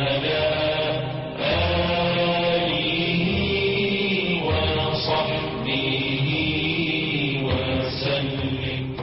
وعلى آله وصحبه وسلم.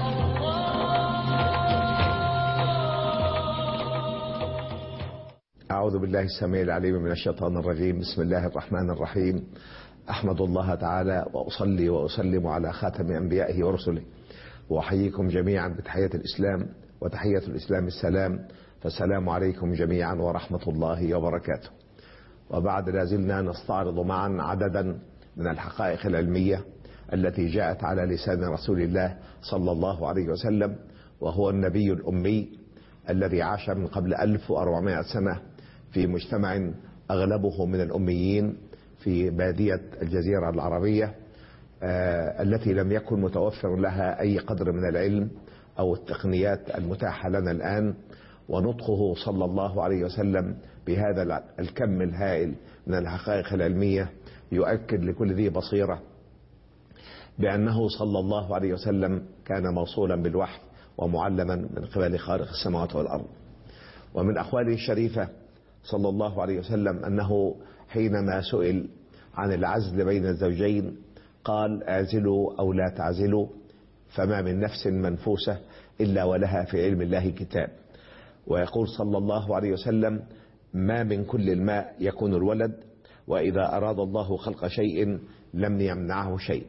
أعوذ بالله السميع العليم من الشيطان الرجيم. بسم الله الرحمن الرحيم. أحمد الله تعالى وأصلي وأسلم على خاتم أنبيائه ورسله، وأحييكم جميعا بتحية الإسلام، وتحية الإسلام السلام، فالسلام عليكم جميعا ورحمة الله وبركاته. وبعد لازلنا نستعرض معا عددا من الحقائق العلمية التي جاءت على لسان رسول الله صلى الله عليه وسلم، وهو النبي الأمي الذي عاش من قبل 1400 سنة في مجتمع أغلبه من الأميين في بادية الجزيرة العربية التي لم يكن متوفر لها أي قدر من العلم أو التقنيات المتاحة لنا الآن. ونطقه صلى الله عليه وسلم بهذا الكم الهائل من الحقائق العلمية يؤكد لكل ذي بصيرة بأنه صلى الله عليه وسلم كان موصولا بالوحي ومعلما من قبل خالق السماوات والأرض. ومن أقواله الشريفة صلى الله عليه وسلم أنه حينما سئل عن العزل بين الزوجين قال: اعزلوا أو لا تعزلوا، فما من نفس منفوسة إلا ولها في علم الله كتاب. ويقول صلى الله عليه وسلم: ما من كل الماء يكون الولد، وإذا أراد الله خلق شيء لم يمنعه شيء.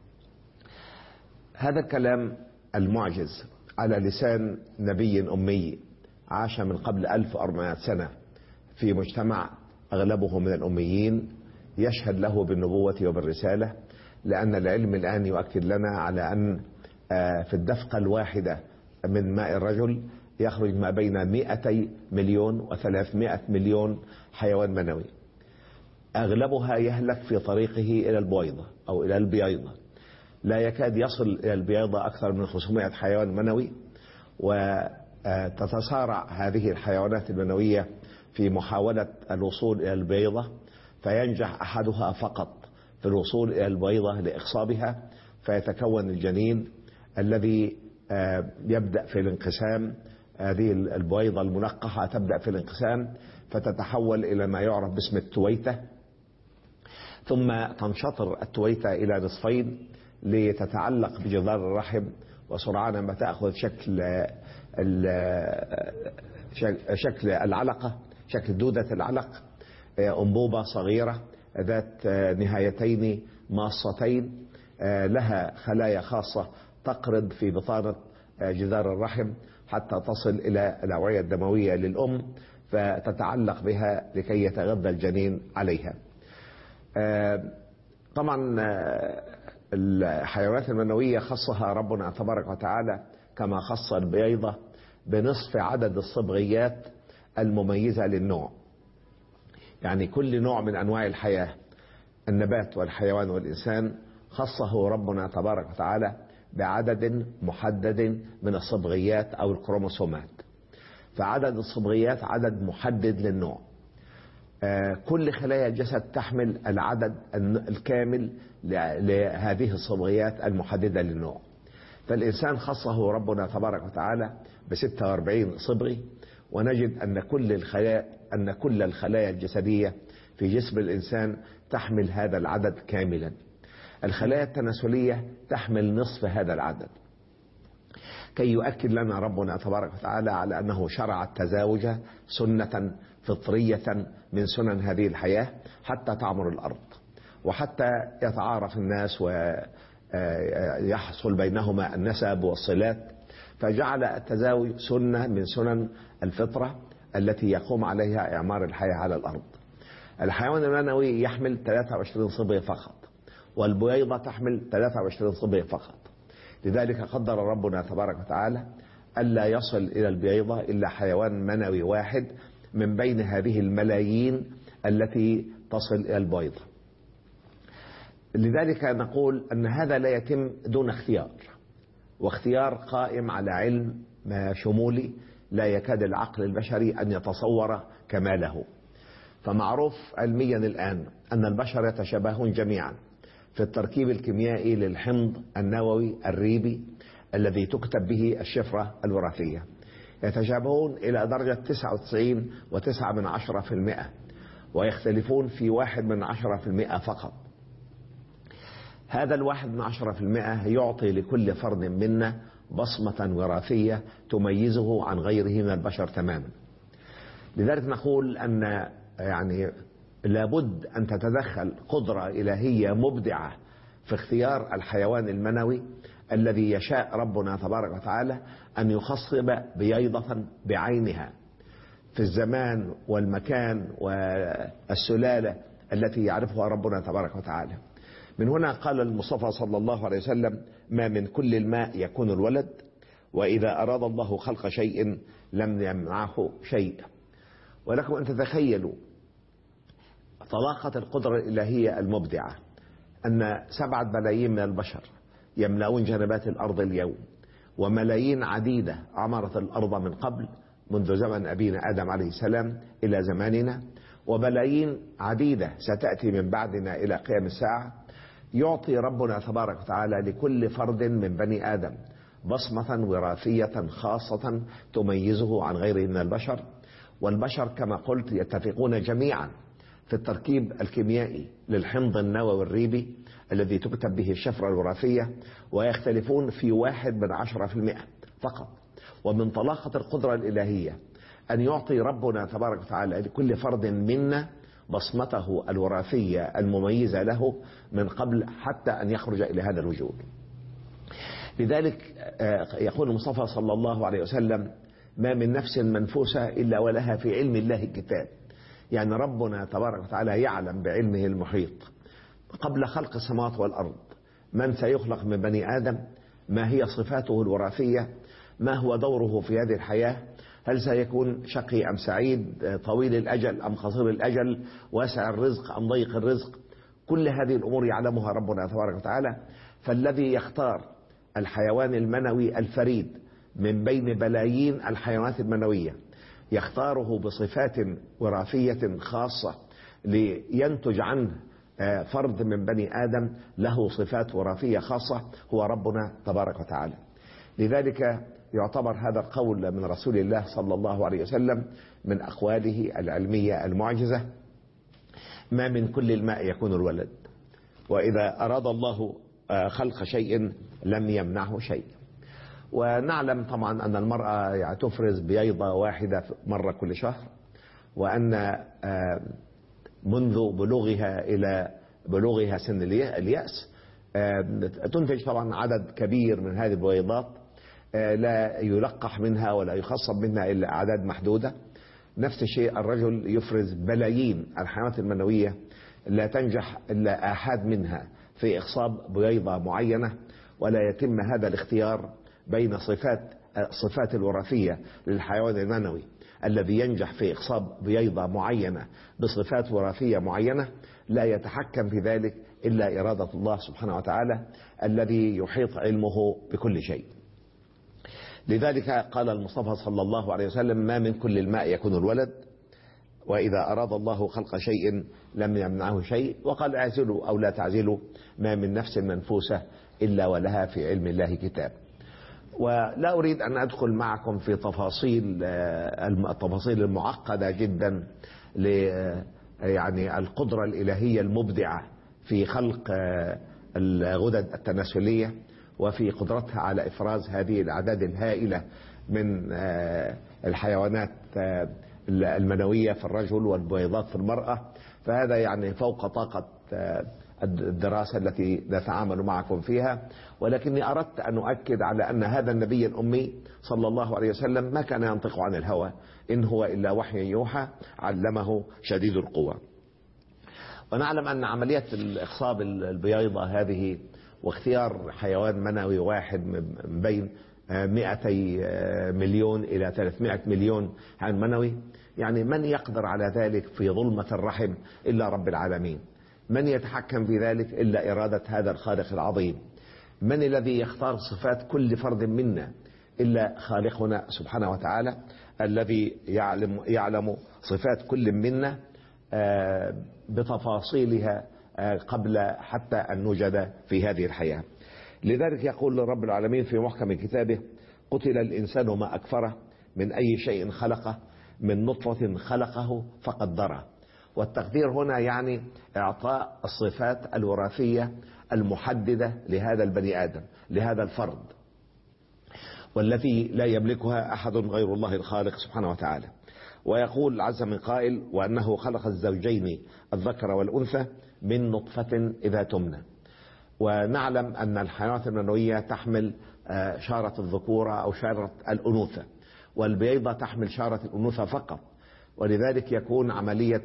هذا الكلام المعجز على لسان نبي أمي عاش من قبل 1400 سنة في مجتمع أغلبه من الأميين يشهد له بالنبوة وبالرسالة، لأن العلم الآن يؤكد لنا على أن في الدفقة الواحدة من ماء الرجل يخرج ما بين 200 مليون و300 مليون حيوان منوي، أغلبها يهلك في طريقه إلى البويضة أو إلى البياضة. لا يكاد يصل إلى البياضة أكثر من 500 حيوان منوي، وتتصارع هذه الحيوانات المنوية في محاولة الوصول إلى البيضة، فينجح أحدها فقط في الوصول إلى البيضة لإخصابها، فيتكون الجنين الذي يبدأ في الانقسام. هذه البيضة المنقحة تبدأ في الانقسام فتتحول إلى ما يعرف باسم التويتة، ثم تنشطر التويتة إلى نصفين لتتعلق بجدار الرحم، وسرعان ما تأخذ شكل العلقة، شكل دودة العلق، أنبوبة صغيرة ذات نهايتين ماصتين لها خلايا خاصة تقرض في بطانة جدار الرحم حتى تصل إلى الأوعية الدموية للأم، فتتعلق بها لكي يتغذى الجنين عليها. طبعا الحيوانات المنوية خصها ربنا تبارك وتعالى كما خص البيضة بنصف عدد الصبغيات المميزة للنوع. يعني كل نوع من أنواع الحياة، النبات والحيوان والإنسان، خصه ربنا تبارك وتعالى بعدد محدد من الصبغيات أو الكروموسومات. فعدد الصبغيات عدد محدد للنوع. كل خلايا الجسد تحمل العدد الكامل لهذه الصبغيات المحددة للنوع. فالإنسان خصه ربنا تبارك وتعالى ب46 صبغي، ونجد أن كل الخلايا الجسدية في جسم الإنسان تحمل هذا العدد كاملا. الخلايا التناسلية تحمل نصف هذا العدد، كي يؤكد لنا ربنا تبارك وتعالى على أنه شرع التزاوج سنة فطرية من سنن هذه الحياة حتى تعمر الأرض، وحتى يتعارف الناس ويحصل بينهما النسب والصلات. فجعل التزاوج سنة من سنن الفطرة التي يقوم عليها إعمار الحياة على الأرض. الحيوان المنوي يحمل 23 صبغة فقط، والبويضة تحمل 23 صبغة فقط. لذلك قدر ربنا تبارك وتعالى ألا يصل إلى البيضة إلا حيوان منوي واحد من بين هذه الملايين التي تصل إلى البيضة. لذلك نقول أن هذا لا يتم دون اختيار، واختيار قائم على علم شمولي لا يكاد العقل البشري أن يتصور كماله. فمعروف علميا الآن أن البشر يتشابهون جميعا في التركيب الكيميائي للحمض النووي الريبي الذي تكتب به الشفرة الوراثية. يتشابهون إلى درجة 99.9%، ويختلفون في 1% فقط. هذا 1% يعطي لكل فرد منا بصمة وراثية تميزه عن غيره من البشر تماما. لذلك نقول أن يعني لابد أن تتدخل قدرة إلهية مبدعة في اختيار الحيوان المنوي الذي يشاء ربنا تبارك وتعالى أن يخصب بيضة بعينها في الزمان والمكان والسلالة التي يعرفها ربنا تبارك وتعالى. من هنا قال المصطفى صلى الله عليه وسلم: ما من كل الماء يكون الولد، وإذا أراد الله خلق شيء لم يمنعه شيء. ولكم أن تتخيلوا طلاقة القدرة الإلهية المبدعة أن 7 ملايين من البشر يملؤون جنبات الأرض اليوم، وملايين عديدة عمرت الأرض من قبل منذ زمن أبينا آدم عليه السلام إلى زماننا، وملايين عديدة ستأتي من بعدنا إلى قيام الساعة. يعطي ربنا تبارك وتعالى لكل فرد من بني آدم بصمة وراثية خاصة تميزه عن غيره من البشر. والبشر كما قلت يتفقون جميعا في التركيب الكيميائي للحمض النووي الريبي الذي تكتب به الشفرة الوراثية، ويختلفون في 1% فقط. ومن طلاقة القدرة الإلهية أن يعطي ربنا تبارك وتعالى لكل فرد منا بصمته الوراثية المميزة له من قبل حتى أن يخرج إلى هذا الوجود. لذلك يقول المصطفى صلى الله عليه وسلم: ما من نفس منفوسة إلا ولها في علم الله كتاب. يعني ربنا تبارك وتعالى يعلم بعلمه المحيط قبل خلق السماوات والأرض من سيخلق من بني آدم، ما هي صفاته الوراثية، ما هو دوره في هذه الحياة، هل سيكون شقي أم سعيد، طويل الأجل أم قصير الأجل، واسع الرزق أم ضيق الرزق. كل هذه الأمور يعلمها ربنا تبارك وتعالى. فالذي يختار الحيوان المنوي الفريد من بين بلايين الحيوانات المنوية يختاره بصفات وراثية خاصة لينتج عنه فرد من بني آدم له صفات وراثية خاصة هو ربنا تبارك وتعالى. لذلك يعتبر هذا القول من رسول الله صلى الله عليه وسلم من أقواله العلمية المعجزة: ما من كل الماء يكون الولد، وإذا أراد الله خلق شيء لم يمنعه شيء. ونعلم طبعا أن المرأة تفرز بيضة واحدة مرة كل شهر، وأن منذ بلوغها إلى بلوغها سن اليأس تنتج طبعا عدد كبير من هذه البيضات، لا يلقح منها ولا يخصب منها إلا أعداد محدودة. نفس الشيء الرجل يفرز بلايين الحيوانات المنوية، لا تنجح إلا آحاد منها في إخصاب بيضة معينة، ولا يتم هذا الاختيار بين صفات الوراثية للحيوان المنوي الذي ينجح في إخصاب بيضة معينة بصفات وراثية معينة، لا يتحكم في ذلك إلا إرادة الله سبحانه وتعالى الذي يحيط علمه بكل شيء. لذلك قال المصطفى صلى الله عليه وسلم: ما من كل الماء يكون الولد، وإذا أراد الله خلق شيء لم يمنعه شيء. وقال: اعزلوا أو لا تعزلوا، ما من نفس منفوسة إلا ولها في علم الله كتاب. ولا أريد أن أدخل معكم في التفاصيل المعقدة جدا يعني القدرة الإلهية المبدعة في خلق الغدد التناسلية وفي قدرتها على إفراز هذه الأعداد الهائلة من الحيوانات المنوية في الرجل والبيضات في المرأة. فهذا يعني فوق طاقة الدراسة التي نتعامل معكم فيها. ولكني أردت أن أؤكد على أن هذا النبي الأمي صلى الله عليه وسلم ما كان ينطق عن الهوى، إن هو إلا وحي يوحى علمه شديد القوى. ونعلم أن عملية الإخصاب البيضة هذه واختيار حيوان منوي واحد من بين 200 مليون إلى 300 مليون حيوان منوي، يعني من يقدر على ذلك في ظلمة الرحم إلا رب العالمين؟ من يتحكم في ذلك إلا إرادة هذا الخالق العظيم؟ من الذي يختار صفات كل فرد منا إلا خالقنا سبحانه وتعالى الذي يعلم صفات كل منا بتفاصيلها قبل حتى أن نوجد في هذه الحياة. لذلك يقول رب العالمين في محكم كتابه: قتل الإنسان ما أكفره من أي شيء خلقه من نطفة خلقه فقدره. والتقدير هنا يعني إعطاء الصفات الوراثية المحددة لهذا البني آدم، لهذا الفرد، والتي لا يملكها أحد غير الله الخالق سبحانه وتعالى. ويقول عز من قائل: وأنه خلق الزوجين الذكر والأنثى من نطفة إذا تمنى. ونعلم أن الحيوانات المنوية تحمل شارة الذكورة أو شارة الأنوثة، والبيضة تحمل شارة الأنوثة فقط، ولذلك يكون عملية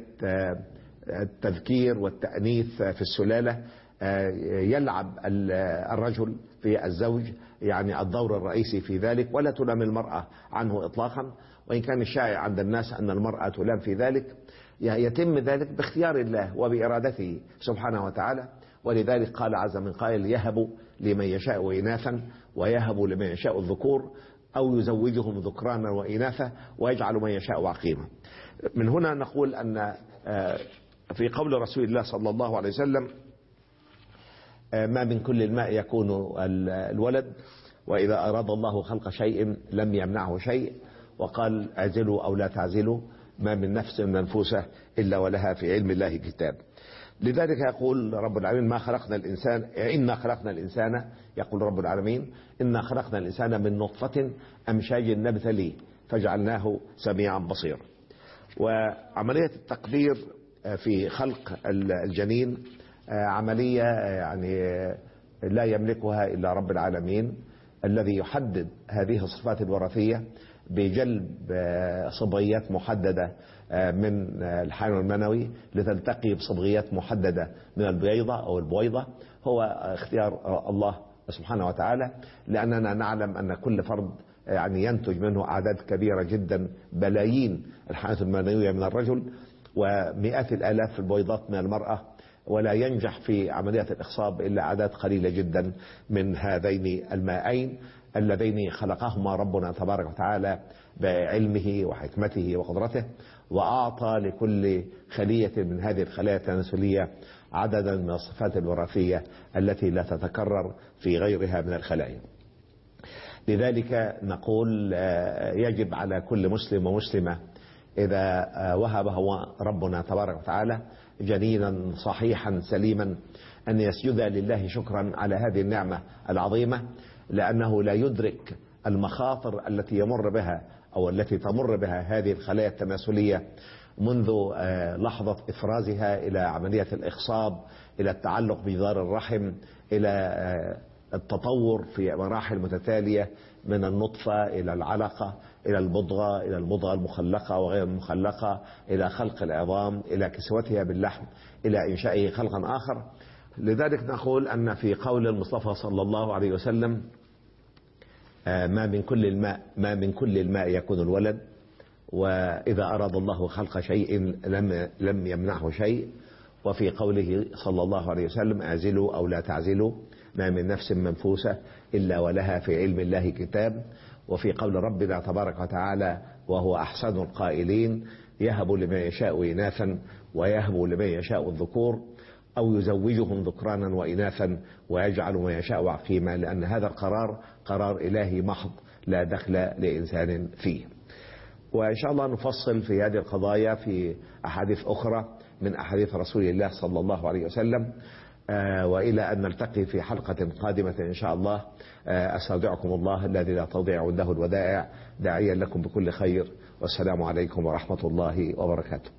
التذكير والتأنيث في السلالة يلعب الرجل في الزوج يعني الدور الرئيسي في ذلك، ولا تلام المرأة عنه إطلاقا. وإن كان الشائع عند الناس أن المرأة تلام في ذلك، يتم ذلك باختيار الله وبإرادته سبحانه وتعالى. ولذلك قال عز من قائل: يهب لمن يشاء إناثا ويهب لمن يشاء الذكور أو يزوجهم ذكرانا وإناثا ويجعل من يشاء عقيما. من هنا نقول أن في قول رسول الله صلى الله عليه وسلم: ما من كل الماء يكون الولد، وإذا أراد الله خلق شيء لم يمنعه شيء. وقال: اعزلوا أو لا تعزلوا، ما من نفس منفوسة إلا ولها في علم الله كتاب. لذلك يقول رب العالمين: ما خلقنا الإنسان إنا خلقنا الإنسان، يقول رب العالمين: إنا خلقنا الإنسان من نطفة أمشاج نبتليه فجعلناه سميعا بصيرا. وعملية التقدير في خلق الجنين عملية يعني لا يملكها إلا رب العالمين، الذي يحدد هذه الصفات الوراثية بجلب صبغيات محددة من الحيوان المنوي لتلتقي بصبغيات محددة من البيضة أو البويضة. هو اختيار الله سبحانه وتعالى، لأننا نعلم أن كل فرد يعني ينتج منه أعداد كبيرة جدا، بلايين الحيوانات المنوية من الرجل ومئات الآلاف في البويضات من المرأة، ولا ينجح في عملية الإخصاب إلا أعداد قليلة جدا من هذين المائين اللذين خلقهما ربنا تبارك وتعالى بعلمه وحكمته وقدرته، وأعطى لكل خلية من هذه الخلايا التناسلية عددا من الصفات الوراثية التي لا تتكرر في غيرها من الخلايا. لذلك نقول يجب على كل مسلم ومسلمة إذا وهبه ربنا تبارك وتعالى جنينا صحيحا سليما أن يسجد لله شكرا على هذه النعمة العظيمة، لأنه لا يدرك المخاطر التي يمر بها أو التي تمر بها هذه الخلايا التناسلية منذ لحظة إفرازها إلى عملية الإخصاب، إلى التعلق بجدار الرحم، إلى التطور في مراحل متتالية من النطفة إلى العلقة إلى البضغة إلى المضغة المخلقة وغير المخلقة، إلى خلق العظام، إلى كسوتها باللحم، إلى إنشائه خلقا آخر. لذلك نقول أن في قول المصطفى صلى الله عليه وسلم: ما من كل الماء يكون الولد، وإذا أراد الله خلق شيء لم يمنعه شيء. وفي قوله صلى الله عليه وسلم: اعزلوا أو لا تعزلوا، ما من نفس منفوسة إلا ولها في علم الله كتاب. وفي قول ربنا تبارك وتعالى وهو أحسن القائلين: يهب لمن يشاء إناثا ويهب لمن يشاء الذكور أو يزوجهم ذكرانا وإناثا ويجعل من يشاء عقيما، لأن هذا القرار قرار إلهي محض لا دخل لإنسان فيه. وإن شاء الله نفصل في هذه القضايا في أحاديث أخرى من أحاديث رسول الله صلى الله عليه وسلم. وإلى أن نلتقي في حلقة قادمة إن شاء الله، أستودعكم الله الذي لا تضيع عنده الودائع، داعيا لكم بكل خير، والسلام عليكم ورحمة الله وبركاته.